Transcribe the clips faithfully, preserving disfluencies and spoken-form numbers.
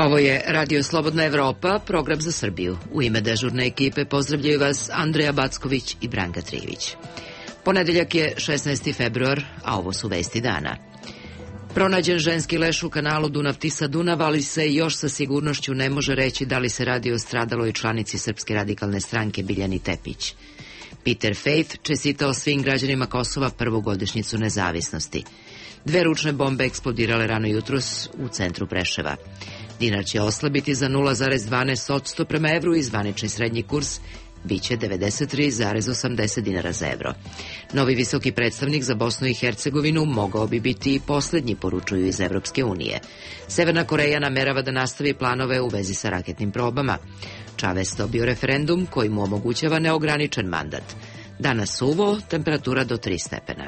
Ovo je Radio Slobodna Evropa, program za Srbiju. U ime dežurne ekipe pozdravljaju vas Andreja Backović i Branka Trivić. Ponedeljak je šesnaesti februar, a ovo su vesti dana. Pronađen ženski leš u kanalu Dunav-Tisa-Dunav, ali se još sa sigurnošću ne može reći da li se radi o stradaloj članici Srpske radikalne stranke Biljani Tepić. Peter Faith čestitao svim građanima Kosova prvu godišnjicu nezavisnosti. Dve ručne bombe eksplodirale rano jutros u centru Preševa. Dinar će oslabiti za nula zarez dvanaest posto prema evru i zvanični srednji kurs biće devedeset tri zarez osamdeset dinara za evro. Novi visoki predstavnik za Bosnu i Hercegovinu mogao bi biti i poslednji, poručuju iz Evropske unije. Severna Koreja namerava da nastavi planove u vezi sa raketnim probama. Čavez dobio referendum koji mu omogućava neograničen mandat. Danas suvo, temperatura do tri stepena.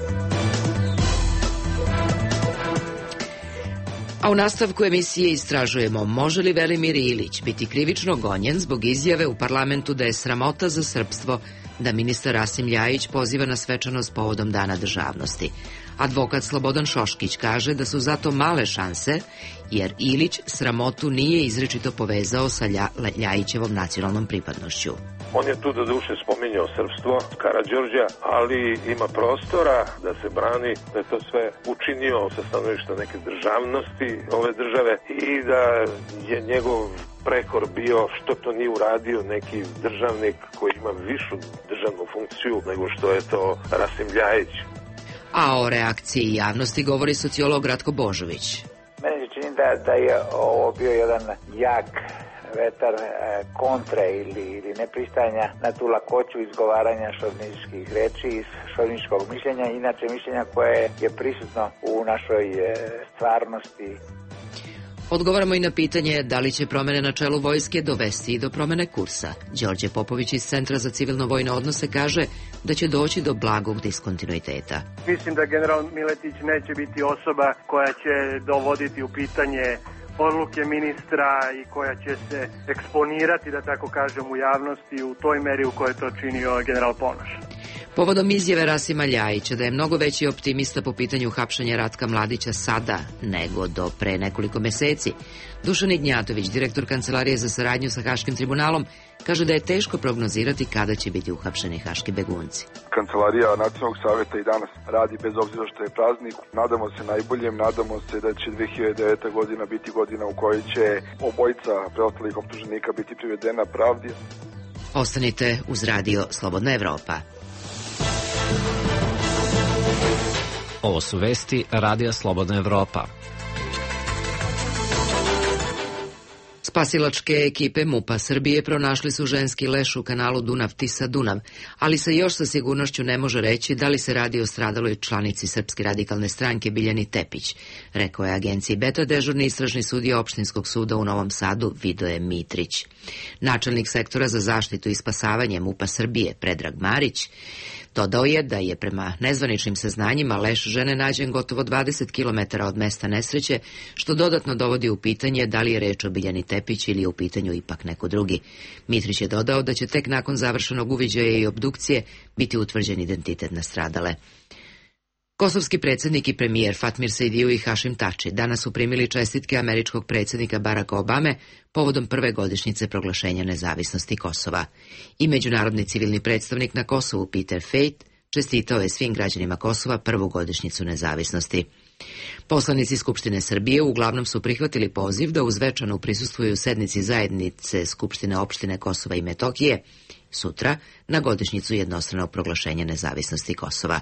A u nastavku emisije istražujemo može li Velimir Ilić biti krivično gonjen zbog izjave u parlamentu da je sramota za srpstvo da ministar Rasim Ljajić poziva na svečanost povodom Dana državnosti. Advokat Slobodan Šoškić kaže da su zato male šanse, jer Ilić sramotu nije izričito povezao sa Lja, Ljajićevom nacionalnom pripadnošću. On je tu do duše spominjao srpstvo, Karađorđa, ali ima prostora da se brani, da je to sve učinio sa stanovišta neke državnosti ove države i da je njegov prekor bio što to nije uradio neki državnik koji ima višu državnu funkciju nego što je to Rasim Ljajić. A o reakciji javnosti govori sociolog Ratko Božović. Meni se čini da, da je ovo bio jedan jak vetar kontre ili, ili nepristajanja na tu lakoću izgovaranja šovinističkih reči i šovinističkog mišljenja, inače mišljenja koje je prisutno u našoj stvarnosti. Odgovaramo i na pitanje da li će promene na čelu vojske dovesti i do promene kursa. Đorđe Popović iz Centra za civilno-vojne odnose kaže da će doći do blagog diskontinuiteta. Mislim da general Miletić neće biti osoba koja će dovoditi u pitanje odluke ministra i koja će se eksponirati, da tako kažem, u javnosti u toj meri u kojoj je to činio general Ponoš. Povodom izjave Rasima Ljajića da je mnogo veći optimista po pitanju hapšenja Ratka Mladića sada nego do pre nekoliko meseci, Dušan Ignjatović, direktor Kancelarije za saradnju sa Haškim tribunalom, kaže da je teško prognozirati kada će biti uhapšeni haški begunci. Kancelarija Nacionalnog savjeta i danas radi bez obzira što je praznik. Nadamo se najboljem, nadamo se da će dve hiljade deveta. godina biti godina u kojoj će obojica preostalih optuženika biti privedena pravdi. Ostanite uz Radio Slobodna Evropa. Ovo su vesti Radija Slobodna Evropa. Spasilačke ekipe MUP-a Srbije pronašli su ženski leš u kanalu Dunav-Tisa-Dunav, ali se još sa sigurnošću ne može reći da li se radi o stradaloj članici Srpske radikalne stranke Biljani Tepić, rekao je agenciji Beta dežurni istražni sudija Opštinskog suda u Novom Sadu Vidoje Mitrić. Načelnik sektora za zaštitu i spasavanje MUP-a Srbije Predrag Marić dodao je da je prema nezvaničnim saznanjima leš žene nađen gotovo dvadeset kilometara od mesta nesreće, što dodatno dovodi u pitanje da li je reč o Biljani Tepić ili je u pitanju ipak neko drugi. Mitrić je dodao da će tek nakon završenog uviđaja i obdukcije biti utvrđen identitet nastradale. Kosovski predsjednik i premijer Fatmir Sejdiu i Hašim Tači danas su primili čestitke američkog predsjednika Baracka Obame povodom prve godišnjice proglašenja nezavisnosti Kosova. I međunarodni civilni predstavnik na Kosovu Peter Faith čestitao je svim građanima Kosova prvu godišnjicu nezavisnosti. Poslanici Skupštine Srbije uglavnom su prihvatili poziv da uz večanu prisustvuju sednici zajednice Skupštine opštine Kosova i Metohije sutra na godišnjicu jednostranog proglašenja nezavisnosti Kosova.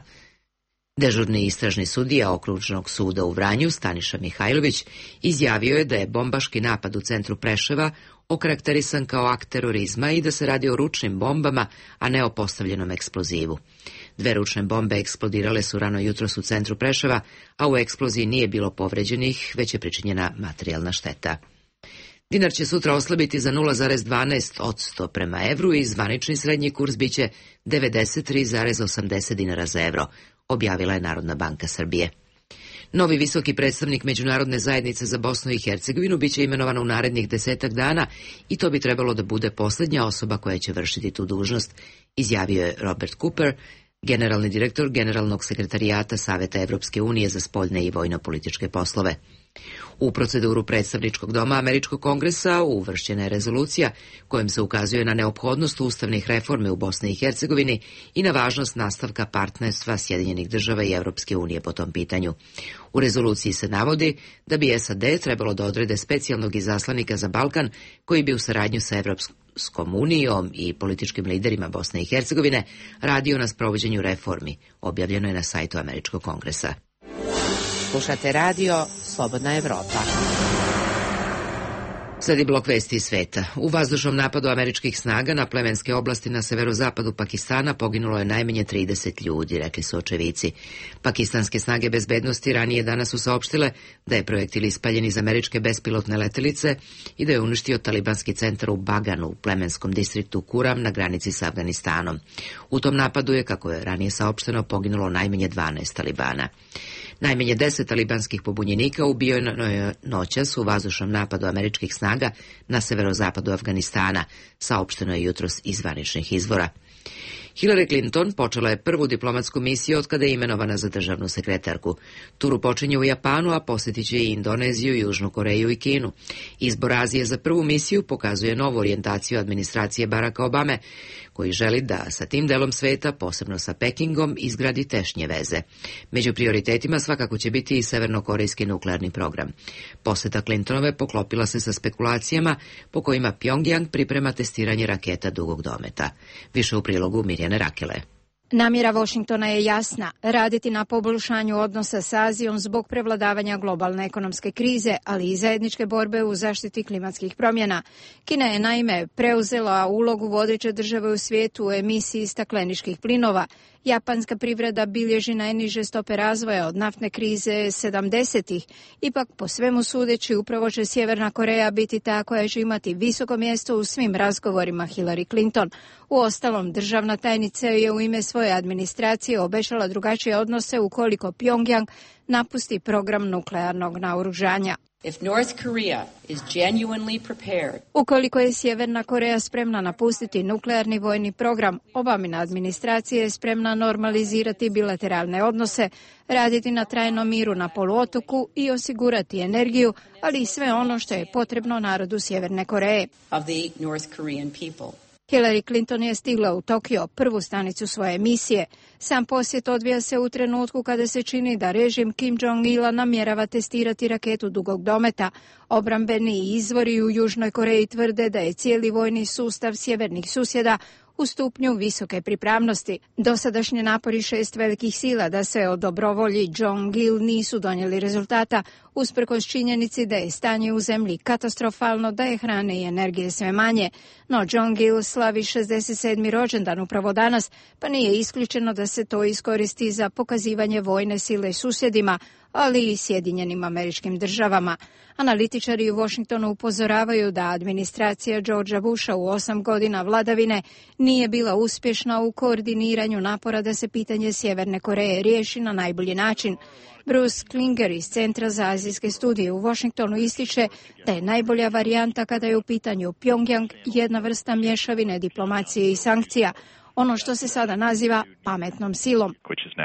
Dežurni istražni sudija Okružnog suda u Vranju Staniša Mihajlović izjavio je da je bombaški napad u centru Preševa okarakterisan kao akt terorizma i da se radi o ručnim bombama, a ne o postavljenom eksplozivu. Dve ručne bombe eksplodirale su rano jutros u centru Preševa, a u eksploziji nije bilo povređenih, već je pričinjena materijalna šteta. Dinar će sutra oslabiti za nula zarez dvanaest posto prema evru i zvanični srednji kurs biće devedeset tri zarez osamdeset dinara za evro, objavila je Narodna banka Srbije. Novi visoki predstavnik Međunarodne zajednice za Bosnu i Hercegovinu biće imenovan u narednih desetak dana i to bi trebalo da bude posljednja osoba koja će vršiti tu dužnost, izjavio je Robert Cooper, generalni direktor Generalnog sekretarijata Saveta Evropske unije za spoljne i vojno-političke poslove. U proceduru predstavničkog doma Američkog kongresa uvršćena je rezolucija kojom se ukazuje na neophodnost ustavnih reformi u Bosni i Hercegovini i na važnost nastavka partnerstva Sjedinjenih država i Europske unije po tom pitanju. U rezoluciji se navodi da bi S A D trebalo da odrede specijalnog izaslanika za Balkan koji bi u saradnju sa Evropskom unijom i političkim liderima Bosne i Hercegovine radio na sprovođenju reformi. Objavljeno je na sajtu Američkog kongresa. Slušate radio Slobodna Evropa. Sledi blok vesti iz sveta. U vazdušnom napadu američkih snaga na plemenske oblasti na severozapadu Pakistana poginulo je najmanje trideset ljudi, rekli su očevici. Pakistanske snage bezbednosti ranije danas su saopštile da je projektil ispaljen iz američke bespilotne letelice i da je uništio talibanski centar u Baganu, u plemenskom distriktu Kuram na granici sa Afganistanom. U tom napadu je, kako je ranije saopšteno, poginulo najmanje dvanaest talibana. Najmanje deset talibanskih pobunjenika ubijeno je noćas u vazdušnom napadu američkih snaga na severozapadu Afganistana, saopšteno je jutros iz zvaničnih izvora. Hillary Clinton počela je prvu diplomatsku misiju od kada je imenovana za državnu sekretarku. Turu počinje u Japanu, a posjetit će i Indoneziju, Južnu Koreju i Kinu. Izbor Azije za prvu misiju pokazuje novu orijentaciju administracije Baracka Obame, koji želi da sa tim delom sveta, posebno sa Pekingom, izgradi tešnje veze. Među prioritetima svakako će biti i severnokorejski nuklearni program. Poseta Clintonove poklopila se sa spekulacijama po kojima Pyongyang priprema testiranje raketa dugog dometa. Više u prilogu Mirjane Rakele. Namjera Washingtona je jasna, raditi na poboljšanju odnosa s Azijom zbog prevladavanja globalne ekonomske krize, ali i zajedničke borbe u zaštiti klimatskih promjena. Kina je naime preuzela ulogu vodeće države u svijetu u emisiji stakleničkih plinova. Japanska privreda bilježi najniže stope razvoja od naftne krize sedamdesetih. Ipak, po svemu sudeći, upravo će Sjeverna Koreja biti ta koja će imati visoko mjesto u svim razgovorima Hillary Clinton. Uostalom, državna tajnica je u ime svoje administracije obećala drugačije odnose ukoliko Pyongyang napusti program nuklearnog naoružanja. If North Korea is genuinely prepared. Ukoliko je Sjeverna Koreja spremna napustiti nuklearni vojni program, Obamina administracija je spremna normalizirati bilateralne odnose, raditi na trajnom miru na poluotoku i osigurati energiju, ali i sve ono što je potrebno narodu Sjeverne Koreje. Of the North Korean people. Hillary Clinton je stigla u Tokio, prvu stanicu svoje misije. Sam posjet odvija se u trenutku kada se čini da režim Kim Jong-ila namjerava testirati raketu dugog dometa. Obrambeni izvori u Južnoj Koreji tvrde da je cijeli vojni sustav sjevernih susjeda u stupnju visoke pripravnosti. Dosadašnje napori šest velikih sila da se o dobrovolji Jong-il nisu donijeli rezultata, usprkos činjenici da je stanje u zemlji katastrofalno, da je hrane i energije sve manje. No Jong-il slavi šezdeset sedmi rođendan upravo danas, pa nije isključeno da se to iskoristi za pokazivanje vojne sile susjedima, ali i Sjedinjenim Američkim Državama. Analitičari u Washingtonu upozoravaju da administracija Georgea Busha u osam godina vladavine nije bila uspješna u koordiniranju napora da se pitanje Sjeverne Koreje riješi na najbolji način. Bruce Klinger iz Centra za azijske studije u Washingtonu ističe da je najbolja varijanta kada je u pitanju Pyongyang jedna vrsta mješavine diplomacije i sankcija, ono što se sada naziva pametnom silom.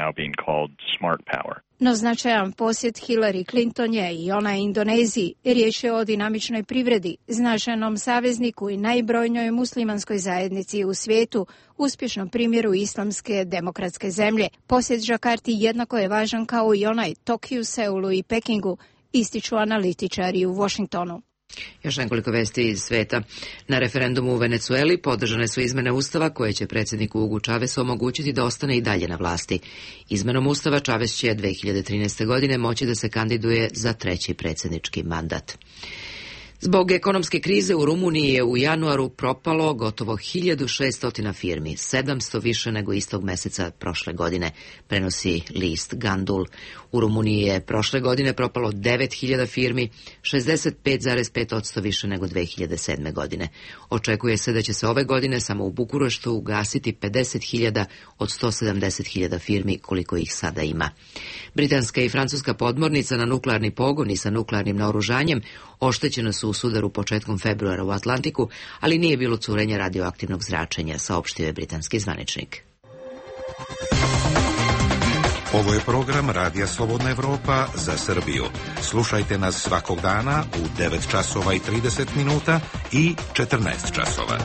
No značajan posjet Hillary Clinton je i ona Indoneziji. Riječ je o dinamičnoj privredi, značajnom savezniku i najbrojnijoj muslimanskoj zajednici u svijetu, uspješnom primjeru islamske demokratske zemlje. Posjet Jakarti jednako je važan kao i onaj Tokiju, Seulu i Pekingu, ističu analitičari u Washingtonu. Još nekoliko vesti iz sveta. Na referendumu u Venecueli podržane su izmene Ustava koje će predsjedniku Hugu Chavezu omogućiti da ostane i dalje na vlasti. Izmenom Ustava Chavez će dve hiljade trinaeste. godine moći da se kandiduje za treći predsjednički mandat. Zbog ekonomske krize u Rumuniji je u januaru propalo gotovo hiljadu šesto firmi, sedamsto više nego istog mjeseca prošle godine, prenosi list Gandul. U Rumuniji je prošle godine propalo devet hiljada firmi, šezdeset pet zarez pet posto više nego dve hiljade sedme. godine. Očekuje se da će se ove godine samo u Bukureštu ugasiti pedeset hiljada od sto sedamdeset hiljada firmi koliko ih sada ima. Britanska i francuska podmornica na nuklearni pogon i sa nuklearnim naoružanjem oštećena su u sudaru početkom februara u Atlantiku, ali nije bilo curenja radioaktivnog zračenja, saopštio je britanski zvaničnik. Ovo je program Radija Slobodna Evropa za Srbiju. Slušajte nas svakog dana u devet časova i trideset minuta i četrnaest časova.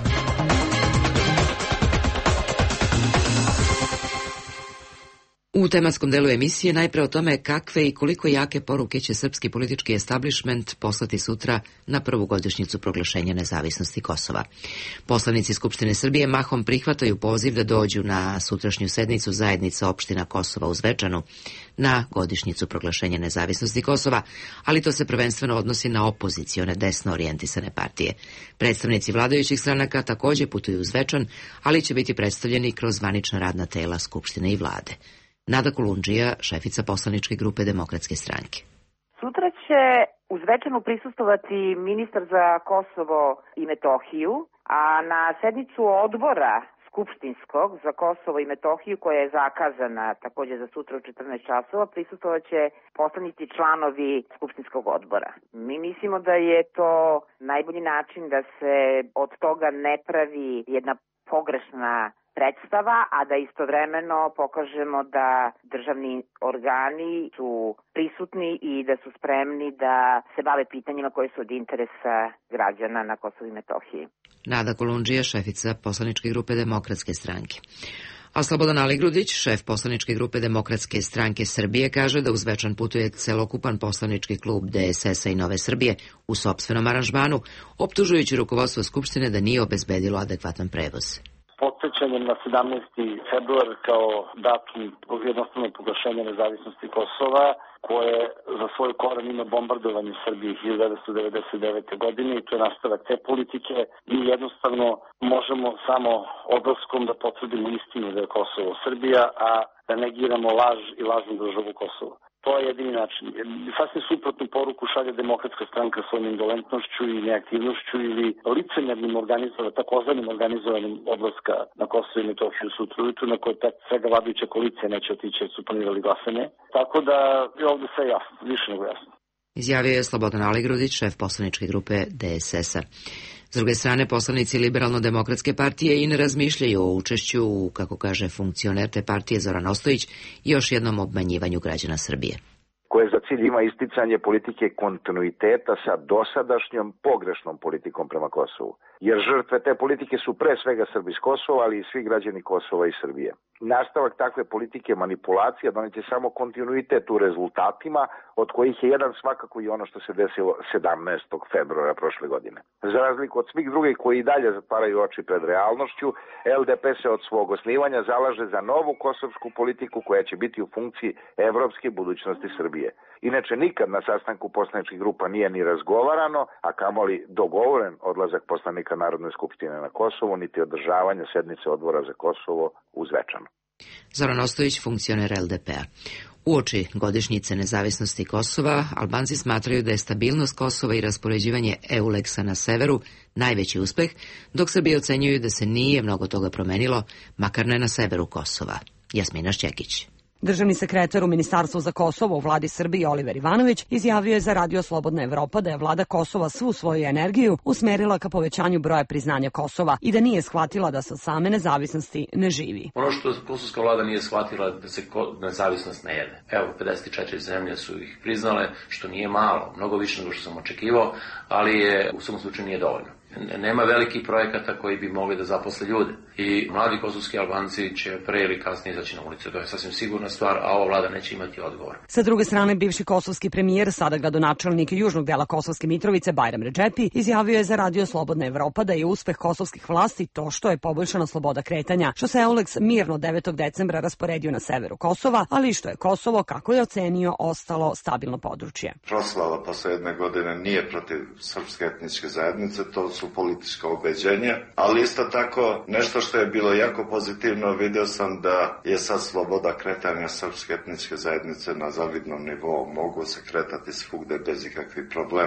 U tematskom delu emisije najpre o tome kakve i koliko jake poruke će srpski politički establishment poslati sutra na prvu godišnjicu proglašenja nezavisnosti Kosova. Poslanici Skupštine Srbije mahom prihvataju poziv da dođu na sutrašnju sednicu zajednica opština Kosova u Zvečanu na godišnjicu proglašenja nezavisnosti Kosova, ali to se prvenstveno odnosi na opozicione desno orijentisane partije. Predstavnici vladajućih stranaka takođe putuju u Zvečan, ali će biti predstavljeni kroz zvanična radna tela Skupštine i vlade. Nada Kolundžija, šefica poslaničke grupe Demokratske stranke. Sutra će u Zvečanu prisustovati ministar za Kosovo i Metohiju, a na sednicu odbora skupštinskog za Kosovo i Metohiju, koja je zakazana također za sutra u četrnaest časova, prisustovat će poslanici članovi skupštinskog odbora. Mi mislimo da je to najbolji način da se od toga ne pravi jedna pogrešna predstava, a da istovremeno pokažemo da državni organi su prisutni i da su spremni da se bave pitanjima koje su od interesa građana na Kosovu i Metohiji. Nada Kolundžija, šefica poslaničke grupe Demokratske stranke. A Slobodan Aligrudić, šef poslaničke grupe Demokratske stranke Srbije, kaže da u Zvečan putuje celokupan poslanički klub D S S-a i Nove Srbije u sopstvenom aranžmanu, optužujući rukovodstvo Skupštine da nije obezbedilo adekvatan prevoz. Podsećanjem na sedamnaesti februar kao datum jednostavno proglašenja nezavisnosti Kosova, koje za svoj koren ima bombardovanje Srbije hiljadu devetsto devedeset devete. godine i to je nastavak te politike. Mi jednostavno možemo samo odlaskom da potvrdimo istinu da je Kosovo Srbija, a da negiramo laž i lažnu državu Kosovo. To je jedini način. Sasvim suprotnu poruku šalje Demokratska stranka svojom indolentnošću i neaktivnošću ili licemernim organizovanjem, takozvanim organizovanjem odlaska na Kosovo i Metohiju sutra ujutru, na koje svega vladajuća koalicija neće otići jer su planirali glasanje. Tako da je ovdje sve jasno, više nego jasno. Izjavio je Slobodan Aligrudić, šef poslaničke grupe D S S-a. S druge strane, poslanici Liberalno-demokratske partije i ne razmišljaju o učešću u, kako kaže funkcioner te partije Zoran Ostojić, još jednom obmanjivanju građana Srbije. Koje za cilj ima isticanje politike kontinuiteta sa dosadašnjom pogrešnom politikom prema Kosovu. Jer žrtve te politike su pre svega Srbi iz Kosova, ali i svi građani Kosova i Srbije. Nastavak takve politike manipulacija doneće samo kontinuitet u rezultatima, od kojih je jedan svakako i ono što se desilo sedamnaestog februara prošle godine. Za razliku od svih drugih koji i dalje zatvaraju oči pred realnošću, L D P se od svog osnivanja zalaže za novu kosovsku politiku koja će biti u funkciji evropske budućnosti Srbije. Inače, nikad na sastanku poslaničkih grupa nije ni razgovarano, a kamoli dogovoren odlazak poslanika Narodne skupštine na Kosovo, niti održavanje sednice odbora za Kosovo u Zvečanu. Zoran Ostojić, funkcioner L D P-a. Uoči godišnjice nezavisnosti Kosova, Albanci smatraju da je stabilnost Kosova i raspoređivanje EULEX-a na severu najveći uspeh, dok Srbi ocenjuju da se nije mnogo toga promenilo, makar ne na severu Kosova. Jasmina Šćekić. Državni sekretar u Ministarstvu za Kosovo u vladi Srbije Oliver Ivanović izjavio je za Radio Slobodna Evropa da je vlada Kosova svu svoju energiju usmerila ka povećanju broja priznanja Kosova i da nije shvatila da se same nezavisnosti ne živi. Ono što kosovska vlada nije shvatila da se nezavisnost ne jede. Evo, pedeset četiri zemlje su ih priznale, što nije malo, mnogo više nego što sam očekivao, ali je u svom slučaju nije dovoljno. Nema velikih projekata koji bi mogli da zaposle ljude. I mladi kosovski Albanci će pre ili kasnije izaći na ulicu. To je sasvim sigurna stvar, a ova vlada neće imati odgovor. Sa druge strane, bivši kosovski premijer, sada gradonačelnik južnog dela Kosovske Mitrovice, Bajram Redžepi, izjavio je za Radio Slobodna Evropa da je uspeh kosovskih vlasti to što je poboljšana sloboda kretanja, što se EULEX mirno devetog decembra rasporedio na severu Kosova, ali i što je Kosovo, kako je ocenio, ostalo stabilno područje. Proslava posle jedne godine nije protiv srpske etničke zajednice, to su politička ubeđenja, ali isto tako nešto što je bilo jako pozitivno, vidio sam da je sad sloboda kretanja srpske etničke zajednice na zavidnom nivou, mogu se kretati svugde bez ikakvih problema.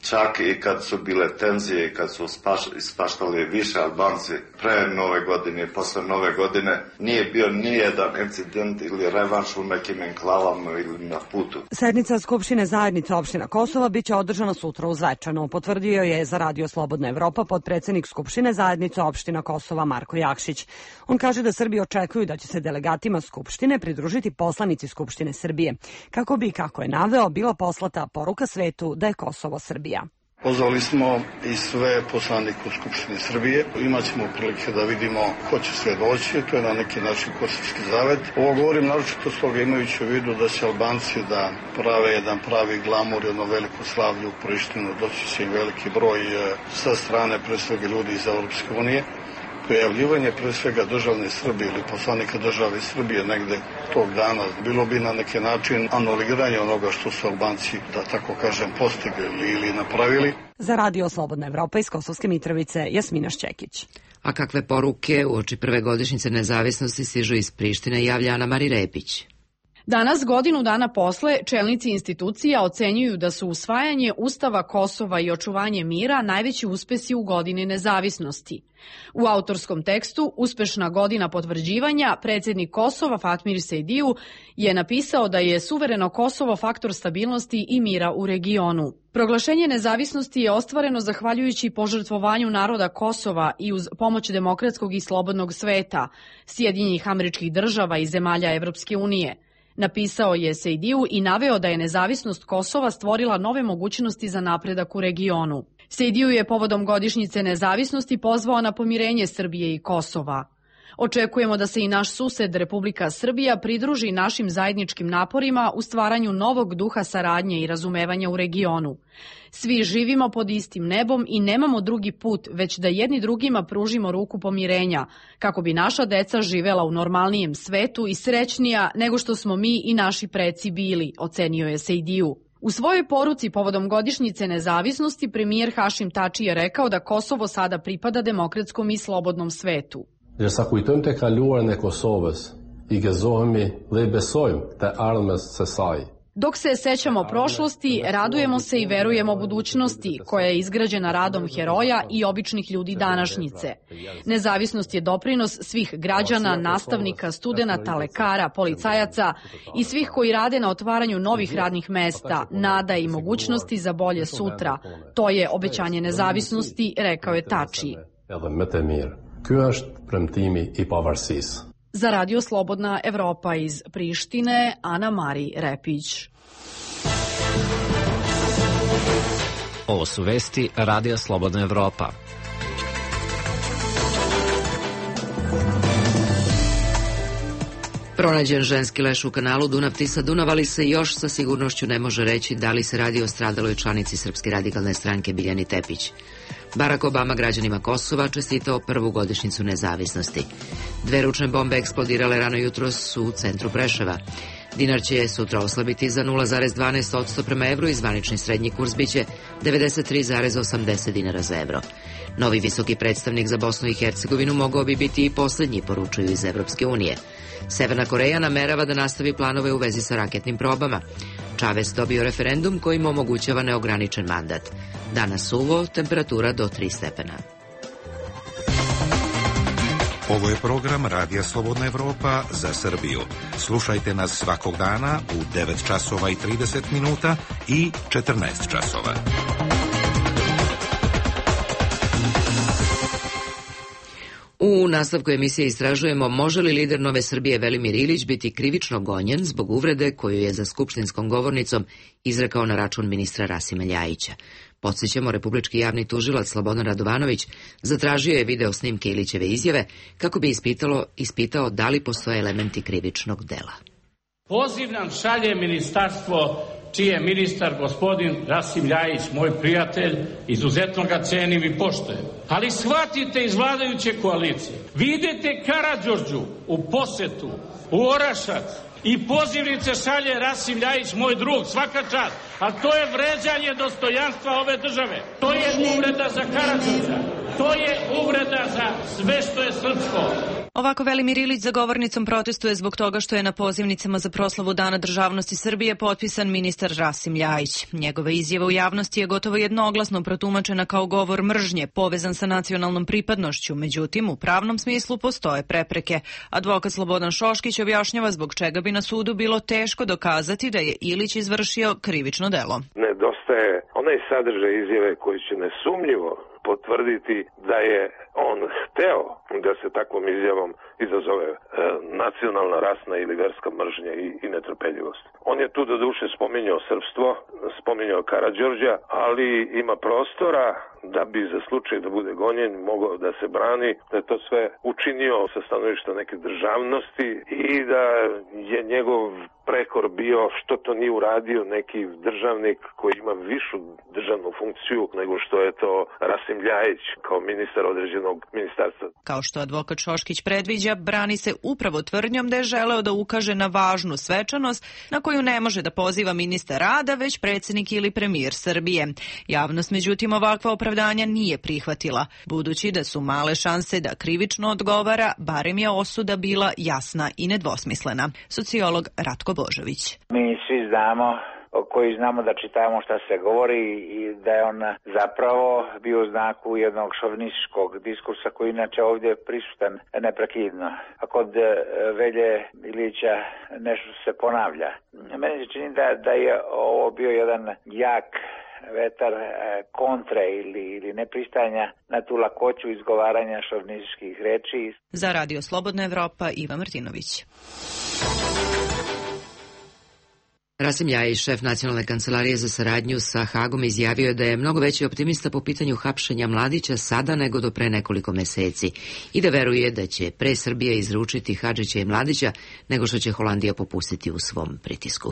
Čak i kad su bile tenzije i kad su spaš, ispaštali više Albanci pre nove godine i posle nove godine, nije bio nijedan incident ili revanš u nekim enklavama ili na putu. Sednica Skupštine zajednice opština Kosova biće održana sutra u Zvečanu, potvrdio je za Radio Slobodna Evropa potpredsednik Skupštine zajednice opština Kosova Marko Jakšić. On kaže da Srbi očekuju da će se delegatima Skupštine pridružiti poslanici Skupštine Srbije, kako bi, kako je naveo, bila poslata poruka svetu da je Kosovo Srbija. Pozvali smo i sve poslanike u Skupštini Srbije. Imaćemo prilike da vidimo ko će sve doći. To je na neki način kosovski zavet. Ovo govorim naročito stoga imajući u vidu da će Albanci da prave jedan pravi glamur, jedno veliko slavlje u Prištinu. Doći će im veliki broj sa strane pre svega ljudi iz Evropske unije. Pojavljivanje pre svega državne Srbije ili poslanika države Srbije negde tog dana bilo bi na neki način anuliranje onoga što su Albanci, da tako kažem, postigli ili napravili. Za Radio Slobodna Evropa iz Kosovske Mitrovice, Jasmina Šćekić. A kakve poruke uoči prve godišnjice nezavisnosti stižu iz Prištine, javlja Ana Mari Repić. Danas, godinu dana posle, čelnici institucija ocenjuju da su usvajanje Ustava Kosova i očuvanje mira najveći uspesi u godini nezavisnosti. U autorskom tekstu Uspešna godina potvrđivanja predsjednik Kosova Fatmir Sejdiju je napisao da je suvereno Kosovo faktor stabilnosti i mira u regionu. Proglašenje nezavisnosti je ostvareno zahvaljujući požrtvovanju naroda Kosova i uz pomoć demokratskog i slobodnog sveta, Sjedinjenih Američkih Država i zemalja Evropske unije. Napisao je Sejdiju i naveo da je nezavisnost Kosova stvorila nove mogućnosti za napredak u regionu. Sejdiju je povodom godišnjice nezavisnosti pozvao na pomirenje Srbije i Kosova. Očekujemo da se i naš sused Republika Srbija pridruži našim zajedničkim naporima u stvaranju novog duha saradnje i razumevanja u regionu. Svi živimo pod istim nebom i nemamo drugi put, već da jedni drugima pružimo ruku pomirenja, kako bi naša deca živela u normalnijem svetu i srećnija nego što smo mi i naši preci bili, ocenio je Sejdiju. U svojoj poruci povodom godišnjice nezavisnosti premijer Hašim Tači je rekao da Kosovo sada pripada demokratskom i slobodnom svetu. Derisa kujtojmë të kaluarën e Kosovës, i gëzohemi dhe i besojmë të ardhmes së saj. Dok se sećamo prošlosti, radujemo se i verujemo budućnosti, koja je izgrađena radom heroja i običnih ljudi današnjice. Nezavisnost je doprinos svih građana, nastavnika, studenata, lekara, policajaca i svih koji rade na otvaranju novih radnih mesta, nada i mogućnosti za bolje sutra. To je obećanje nezavisnosti, rekao je Tači. Ky është premtimi i pavarësisë. Za Radio Slobodna Evropa iz Prištine, Ana Mari Repić. Ovo su vesti Radija Slobodna Evropa. Pronađen ženski leš u kanalu Dunav-Tisa-Dunav, ali se još sa sigurnošću ne može reći da li se radi o stradaloj članici Srpske radikalne stranke Biljani Tepić. Barack Obama građanima Kosova čestitao prvu godišnjicu nezavisnosti. Dve ručne bombe eksplodirale rano jutros u centru Preševa. Dinar će sutra oslabiti za nula zarez dvanaest posto prema evru i zvanični srednji kurs biće devedeset tri zarez osamdeset dinara za evro. Novi visoki predstavnik za Bosnu i Hercegovinu mogao bi biti i poslednji, poručuju iz Evropske unije. Severna Koreja namerava da nastavi planove u vezi sa raketnim probama. Čavez dobio referendum kojim omogućava neograničen mandat. Danas suvo, temperatura do tri stepena. Ovo je program Radija Slobodna Evropa za Srbiju. Slušajte nas svakog dana u devet časova i trideset minuta i četrnaest časova. U nastavku emisije istražujemo može li lider Nove Srbije Velimir Ilić biti krivično gonjen zbog uvrede koju je za skupštinskom govornicom izrekao na račun ministra Rasima Ljajića. Podsjećamo, republički javni tužilac Slobodan Radovanović zatražio je video snimke Ilićeve izjave kako bi ispitalo, ispitao da li postoje elementi krivičnog dela. Poziv nam šalje ministarstvo čiji je ministar gospodin Rasim Ljajić, moj prijatelj, izuzetno ga cenim i poštujem. Ali shvatite iz vladajuće koalicije, vi idete Karađorđu u posetu, u Orašac, i pozivnice šalje Rasim Ljajić, moj drug, svaka čast, a to je vređanje dostojanstva ove države. To je uvreda za Karađorđa, to je uvreda za sve što je srpsko. Ovako Velimir Ilić za govornicom protestuje zbog toga što je na pozivnicama za proslavu Dana državnosti Srbije potpisan ministar Rasim Ljajić. Njegova izjava u javnosti je gotovo jednoglasno protumačena kao govor mržnje povezan sa nacionalnom pripadnošću, međutim u pravnom smislu postoje prepreke. Advokat Slobodan Šoškić objašnjava zbog čega bi na sudu bilo teško dokazati da je Ilić izvršio krivično delo. Nedostaje onaj sadržaj izjave koji će nesumnjivo potvrditi da je on hteo da se takvom izjavom izazove e, nacionalna, rasna ili verska mržnja i, i netrpeljivost. On je tu do duše spominjao srpstvo, spominjao Karađorđa, ali ima prostora da bi za slučaj da bude gonjen mogao da se brani, da je to sve učinio sa stanovišta neke državnosti i da je njegov prekor bio što to nije uradio neki državnik koji ima višu državnu funkciju nego što je to Rasim Ljajić kao ministar određenog ministarstva. Kao što advokat Šoškić predviđa, brani se upravo tvrdnjom da je želeo da ukaže na važnu svečanost na koju ne može da poziva ministar rada, već predsjednik ili premijer Srbije. Javnost, međutim, ovakva opravdanja nije prihvatila. Budući da su male šanse da krivično odgovara, barem je osuda bila jasna i nedvosmislena. Sociolog Ratko Božović. Mi svi znamo, koji znamo da čitamo šta se govori i da je on zapravo bio u znaku jednog šovinističkog diskursa koji inače ovdje je prisutan neprekidno. A kod Velje Ilića nešto se ponavlja. Meni se čini da, da je ovo bio jedan jak vetar kontre ili, ili nepristajanja na tu lakoću izgovaranja šovinističkih reči. Za Radio Slobodna Evropa, Iva Martinović. Rasim Ljajić, šef Nacionalne kancelarije za saradnju sa Hagom, izjavio je da je mnogo veći optimista po pitanju hapšenja Mladića sada nego do pre nekoliko meseci i da veruje da će pre Srbije izručiti Hadžića i Mladića nego što će Holandija popustiti u svom pritisku.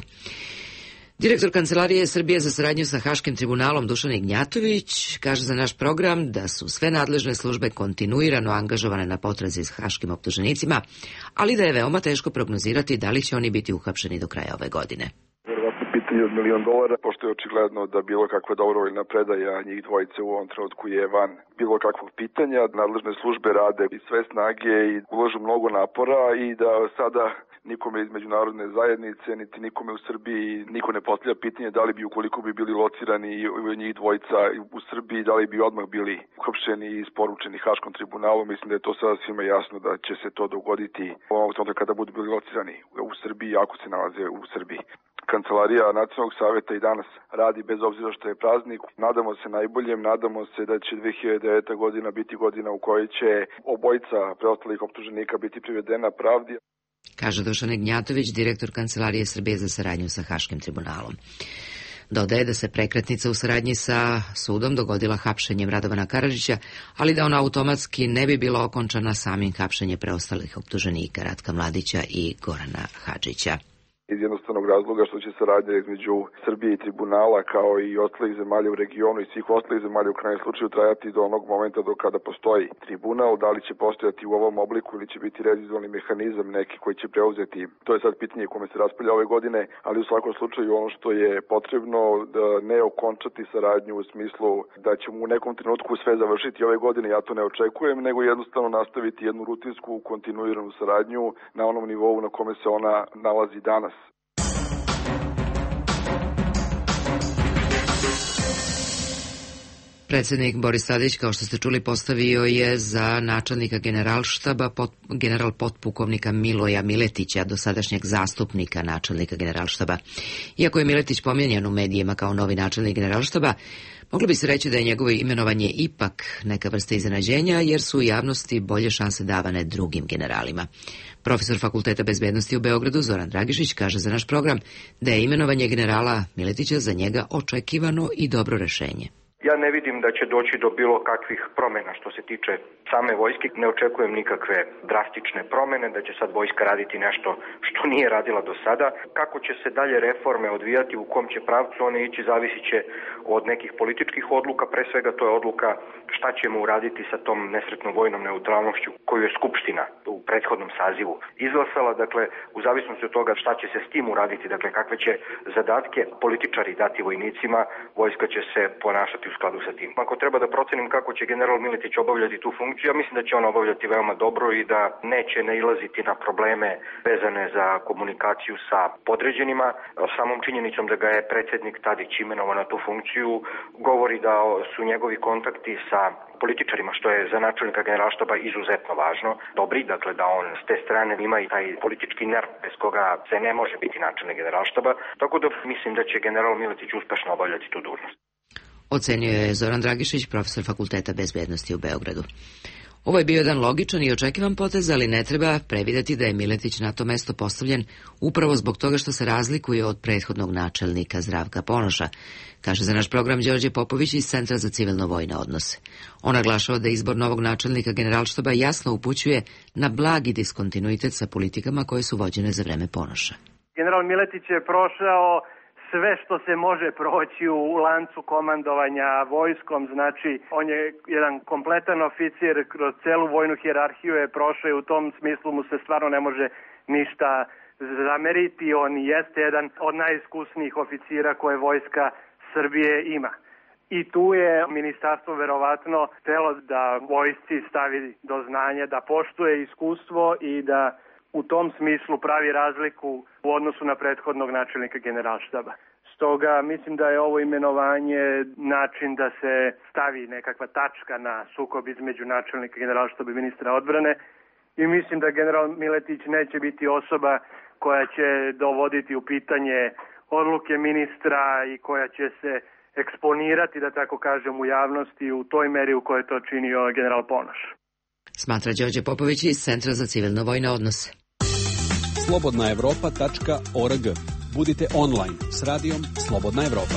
Direktor Kancelarije Srbije za saradnju sa Haškim tribunalom Dušan Ignjatović kaže za naš program da su sve nadležne službe kontinuirano angažovane na potrazi s haškim optuženicima, ali da je veoma teško prognozirati da li će oni biti uhapšeni do kraja ove godine. Pitanje od milion dolara, pošto je očigledno da bilo kakva dobrovoljna predaja njih dvojice u ovom trenutku je van bilo kakvog pitanja. Nadležne službe rade i sve snage i ulažu mnogo napora i da sada nikome iz međunarodne zajednice, niti nikome u Srbiji, niko ne postavlja pitanje da li bi ukoliko bi bili locirani njih dvojica u Srbiji, da li bi odmah bili uhapšeni i isporučeni Haškom tribunalu. Mislim da je to sada svima jasno da će se to dogoditi ovog trenutka kada budu bili locirani u Srbiji, ako se nalaze u Srbiji. Kancelarija Nacionalnog saveta i danas radi bez obzira što je praznik. Nadamo se najboljem, nadamo se da će dve hiljade deveta godina biti godina u kojoj će obojica preostalih optuženika biti privedena pravdi. Kaže Dušan Ignjatović, direktor Kancelarije Srbije za saradnju sa Haškim tribunalom. Dodaje da se prekretnica u saradnji sa sudom dogodila hapšenjem Radovana Karadžića, ali da ona automatski ne bi bila okončana samim hapšenjem preostalih optuženika Ratka Mladića i Gorana Hadžića. Iz jednostavnog razloga što će saradnja između Srbije i tribunala kao i ostalih zemalja u regionu i svih ostalih zemalja u krajnjem slučaju trajati do onog momenta do kada postoji tribunal, da li će postojati u ovom obliku ili će biti rezidualni mehanizam neki koji će preuzeti. To je sad pitanje kome se raspravlja ove godine, ali u svakom slučaju ono što je potrebno da ne okončati saradnju u smislu da ćemo u nekom trenutku sve završiti ove godine, ja to ne očekujem, nego jednostavno nastaviti jednu rutinsku kontinuiranu saradnju na onom nivou na kome se ona nalazi danas. Predsjednik Boris Tadić, kao što ste čuli, postavio je za načelnika generalštaba pot, general potpukovnika Miloja Miletića, dosadašnjeg zastupnika načelnika generalštaba. Iako je Miletić pominjan u medijima kao novi načelnik generalštaba, moglo bi se reći da je njegovo imenovanje ipak neka vrsta iznenađenja, jer su u javnosti bolje šanse davane drugim generalima. Profesor Fakulteta bezbednosti u Beogradu Zoran Dragišić kaže za naš program da je imenovanje generala Miletića za njega očekivano i dobro rešenje. Ja ne vidim da će doći do bilo kakvih promjena što se tiče same vojske. Ne očekujem nikakve drastične promjene, da će sad vojska raditi nešto što nije radila do sada. Kako će se dalje reforme odvijati, u kom će pravcu one ići, zavisit će od nekih političkih odluka. Pre svega to je odluka šta ćemo uraditi sa tom nesretnom vojnom neutralnošću koju je Skupština u prethodnom sazivu izglasala. Dakle, u zavisnosti od toga šta će se s tim uraditi, dakle, kakve će zadatke političari dati vojnicima, vojska će se ponašati u skladu sa tim. Ako treba da procenim kako će general Miletić obavljati tu funkciju, ja mislim da će on obavljati veoma dobro i da neće nailaziti na probleme vezane za komunikaciju sa podređenima. Samom činjenicom da ga je predsjednik Tadić imenovao na tu funkciju govori da su njegovi kontakti sa političarima, što je za načelnika generalštaba izuzetno važno, dobri, dakle da on s te strane ima i taj politički nerv bez koga se ne može biti načelnik generalštaba, tako da mislim da će general Miletić uspešno obavljati tu dužnost. Ocenio je Zoran Dragišić, profesor Fakulteta bezbednosti u Beogradu. Ovo je bio jedan logičan i očekivan potez, ali ne treba prevideti da je Miletić na to mesto postavljen upravo zbog toga što se razlikuje od prethodnog načelnika Zdravka Ponoša, kaže za naš program Đorđe Popović iz Centra za civilno-vojne odnose. On naglašava da izbor novog načelnika generalštaba jasno upućuje na blagi diskontinuitet sa politikama koje su vođene za vreme Ponoša. General Miletić je prošao sve što se može proći u lancu komandovanja vojskom, znači on je jedan kompletan oficir, kroz celu vojnu hijerarhiju je prošao i u tom smislu mu se stvarno ne može ništa zameriti. On jeste jedan od najiskusnijih oficira koje vojska Srbije ima. I tu je ministarstvo verovatno htelo da vojsci stavi do znanja da poštuje iskustvo i da u tom smislu pravi razliku u odnosu na prethodnog načelnika generalštaba. Stoga mislim da je ovo imenovanje način da se stavi nekakva tačka na sukob između načelnika generalštaba i ministra odbrane i mislim da general Miletić neće biti osoba koja će dovoditi u pitanje odluke ministra i koja će se eksponirati, da tako kažem, u javnosti u toj meri u kojoj je to činio general Ponoš. Smatra Đorđe Popović iz Centra za civilno-vojne odnose. slobodna evropa tačka org. Budite online s radijom Slobodna Evropa.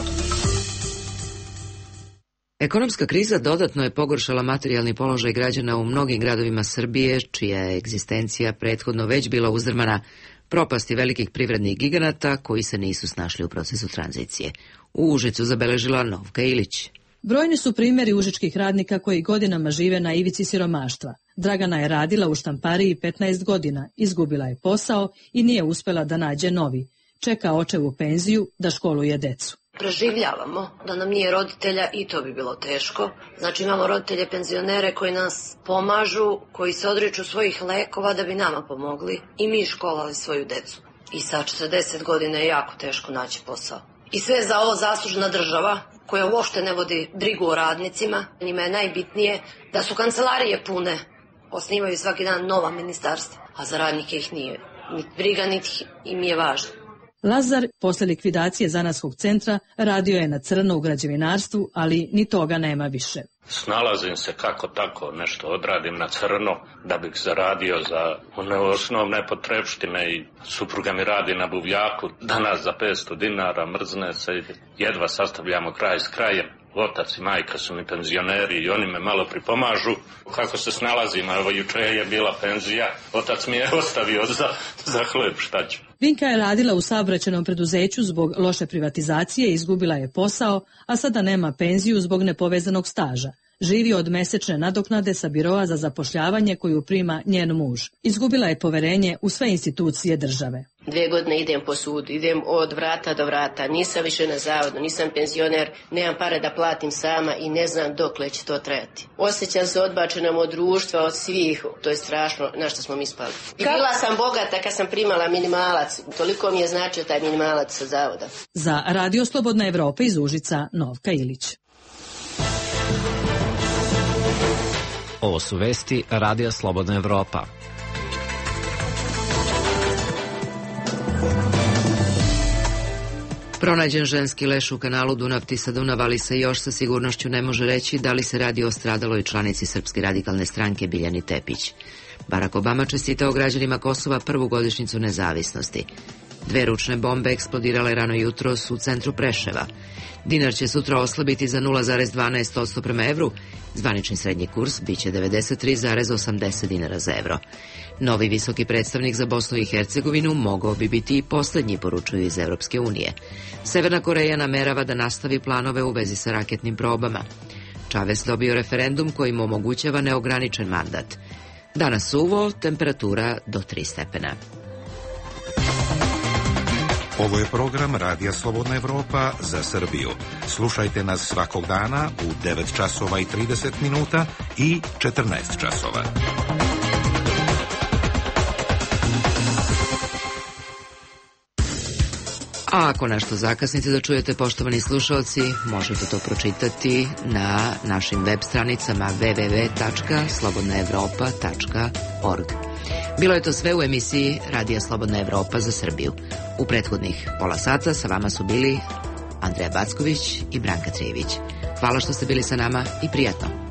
Ekonomska kriza dodatno je pogoršala materijalni položaj građana u mnogim gradovima Srbije, čija je egzistencija prethodno već bila uzdrmana propasti velikih privrednih giganata koji se nisu snašli u procesu tranzicije. U Užicu zabeležila Novka Ilić. Brojni su primjeri užičkih radnika koji godinama žive na ivici siromaštva. Dragana je radila u štampariji petnaest godina, izgubila je posao i nije uspela da nađe novi. Čeka očevu penziju da školuje decu. Preživljavamo, da nam nije roditelja i to bi bilo teško. Znači imamo roditelje penzionere koji nas pomažu, koji se odriču svojih lekova da bi nama pomogli i mi školovali svoju decu. I sa četrdeset godina je jako teško naći posao. I sve za ovo zaslužna država koja uopšte ne vodi brigu o radnicima. Njima je najbitnije da su kancelarije pune, osnivaju svaki dan nova ministarstva, a za radnike ih nije niti briga, niti im je važno. Lazar, posle likvidacije zanatskog centra, radio je na crno u građevinarstvu, ali ni toga nema više. Snalazim se kako tako, nešto odradim na crno da bih zaradio za one osnovne potrepštine i supruga mi radi na buvljaku. Danas za petsto dinara mrzne se, jedva sastavljamo kraj s krajem. Otac i majka su mi penzioneri i oni me malo pripomažu. Kako se snalazim, evo juče je bila penzija, otac mi je ostavio za, za hleb, šta ću. Vinka je radila u saobraćajnom preduzeću zbog loše privatizacije, izgubila je posao, a sada nema penziju zbog nepovezanog staža. Živi od mesečne nadoknade sa biroa za zapošljavanje koju prima njen muž. Izgubila je poverenje u sve institucije države. Dve godine idem po sudu, idem od vrata do vrata, nisam više na zavodu, nisam penzioner, nemam pare da platim sama i ne znam dokle će to trajati. Osjećam se odbačenom od društva, od svih, to je strašno na što smo mi spali. I bila sam bogata kad sam primala minimalac, toliko mi je značio taj minimalac sa zavoda. Za Radio Slobodna Evropa iz Užica, Novka Ilić. Ovo su vesti Radija Slobodna Evropa. Pronađen ženski leš u kanalu Dunav-Tisa-Dunav, ali se još sa sigurnošću ne može reći da li se radi o stradaloj članici Srpske radikalne stranke Biljani Tepić. Barack Obama čestitao građanima Kosova prvu godišnjicu nezavisnosti. Dve ručne bombe eksplodirale rano jutros u centru Preševa. Dinar će sutra oslabiti za nula zarez dvanaest posto prema evru, zvanični srednji kurs biće devedeset tri zarez osamdeset dinara za evro. Novi visoki predstavnik za Bosnu i Hercegovinu mogao bi biti i posljednji, poručuju iz Evropske unije. Severna Koreja namerava da nastavi planove u vezi sa raketnim probama. Čavez dobio referendum koji mu omogućava neograničen mandat. Danas suvo, temperatura do tri stepena. Ovo je program Radija Slobodna Evropa za Srbiju. Slušajte nas svakog dana u devet časova i trideset minuta i četrnaest časova. A ako nešto zakasnite da čujete, poštovani slušalci, možete to pročitati na našim web stranicama w w w tačka slobodna evropa tačka org. Bilo je to sve u emisiji Radija Slobodna Evropa za Srbiju. U prethodnih pola sata sa vama su bili Andreja Backović i Branka Trijević. Hvala što ste bili sa nama i prijatno.